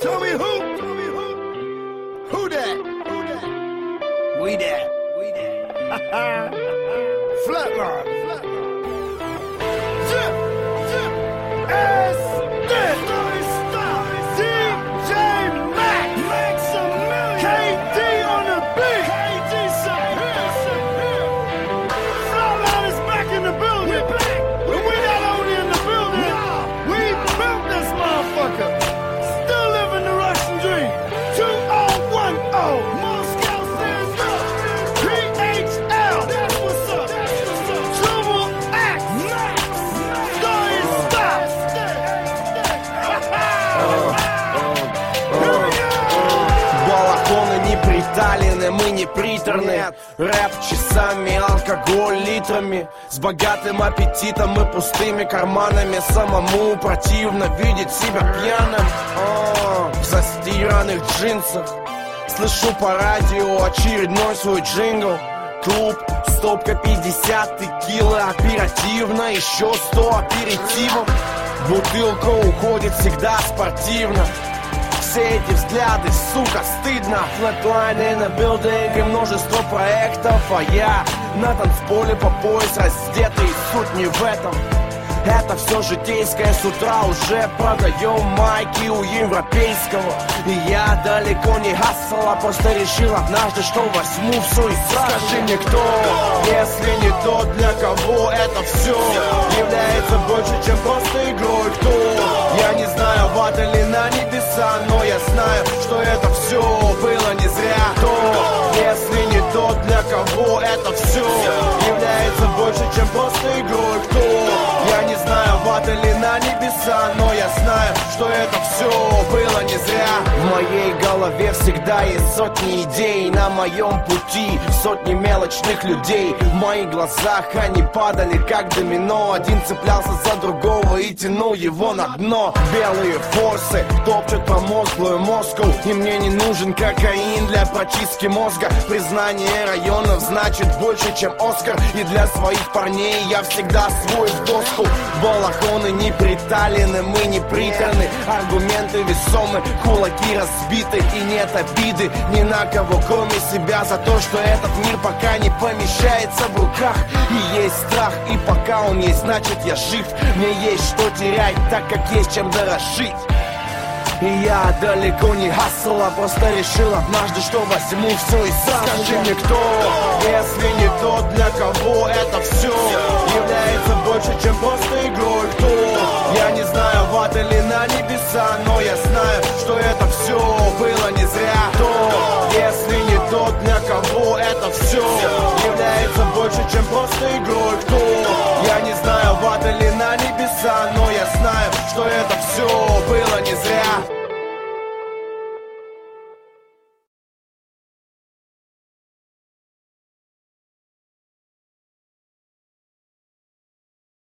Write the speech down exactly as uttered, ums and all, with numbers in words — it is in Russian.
Tell me who? Tell me who? Who that? Who that? We that. We that. Flatline. Flatline. Zip. Zip. S. This. D J Max. Maximilian. K D on the beat. K D Sapir. Flatline is back in the building. We back. And we not only in the building. Nah. We built this motherfucker. Still living the Russian dream. two oh one oh. Moscow stands up. P H L. That's what's up. That's what's up. Triple X. Max. Story stop. Балахоны не приталены, мы не приторны. Рэп часами, алкоголь литрами. С богатым аппетитом и пустыми карманами. Самому противно видеть себя пьяным. О, в застиранных джинсах. Слышу по радио очередной свой джингл. Клуб, стопка пятьдесят текила. Оперативно, еще сто аперитивов. Бутылка уходит всегда спортивно. Все эти взгляды, сука, стыдно. Flatline in the building и множество проектов. А я на танцполе по пояс раздетый. Суть не в этом. Это все житейское, с утра уже продаем майки у европейского. И я далеко не хассал, а просто решил однажды, что возьму все и сразу. Скажи мне, кто, если не тот, для кого это все является больше, чем просто игрой. Кто? Я не знаю, в ад или на небеса, но я знаю, что это все было не зря. Кто, если не тот, для кого это все является больше, чем просто игрой. Кто? Я не знаю, в ад или на небеса, но я знаю, что это все было не зря. В моей голове всегда есть сотни идей. На моем пути сотни мелочных людей. В моих глазах они падали как домино. Один цеплялся за другого и тянул его на дно. Белые форсы топчут промозглую Москву. И мне не нужен кокаин для прочистки мозга. Признание районов значит больше, чем Оскар. И для своих парней я всегда свой в доску. Балахоны не приталены, мы не приторны. Аргументы весомы, кулаки разбиты. И нет обиды ни на кого, кроме себя, за то, что этот мир пока не помещается в руках. И есть страх, и пока он есть, значит я жив. Мне есть что терять, так как есть чем дорожить. И я далеко не хассал, а просто решил однажды, что возьму все и сразу. Скажи мне, кто, если не тот, для кого это все является больше, чем просто игрой. Кто? Я не знаю, в ад или на небеса, но я знаю, что это все было не зря. Кто, если не тот, для кого это все является больше, чем просто игрой. Кто? Я не знаю, в ад или на небеса, но я знаю, что это все было не зря.